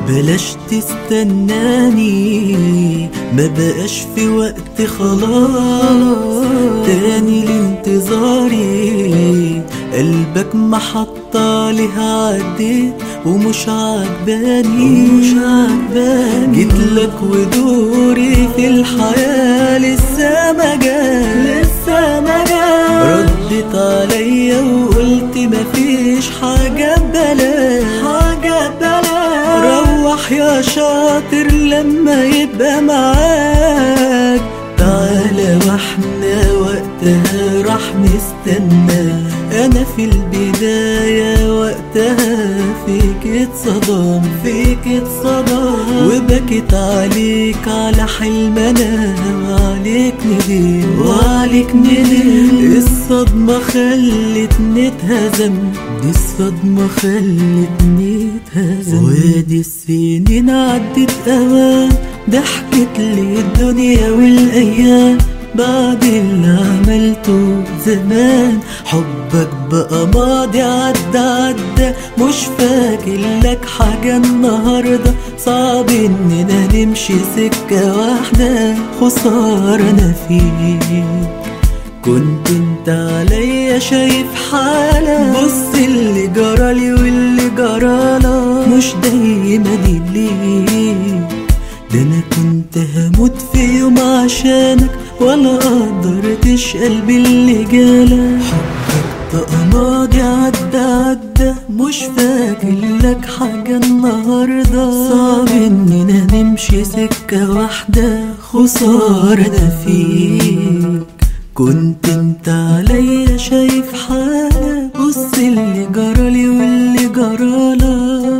بلاش تستناني، ما بقاش في وقت خلاص تاني لانتظاري. قلبك محطة عليها عديت ومش عجباني، جيتلك ودوري في الحياة لسه ما جاش. ردت عليا وقلت مفيش حاجة ببلاش، روح يا شاطر لما يبقى معاك. تعالى واحنا وقتها راح نستنى. انا في البداية وقتها فيك اتصدم وبكت عليك على حلم انا وعليك ندم. الصدمة خلتني اتهزم، دي الصدمة خلتني اتهزم. وادي السنين عدت اوام، ضحكت لي الدنيا والايام بعد اللي عملته زمان. حبك بقى ماضي عدى، مش فاكر لك حاجة النهاردة. صعب اننا نمشي سكة واحدة، خسارة انا فيك. كنت انت عليا شايف حالة، بص اللي جرالي واللي جرالك مش دايما دي ليك. ده انا كنت هموت في يوم عشانك، ولا قدرتش قلبي اللي جالك. حبك بقى ماضي عدى، مش فاكر لك حاجة النهاردة. صعب اننا نمشي سكة واحدة، خسارة انا فيك. كنت انت عليا شايف حالة، بص اللي جرالي واللي جرالك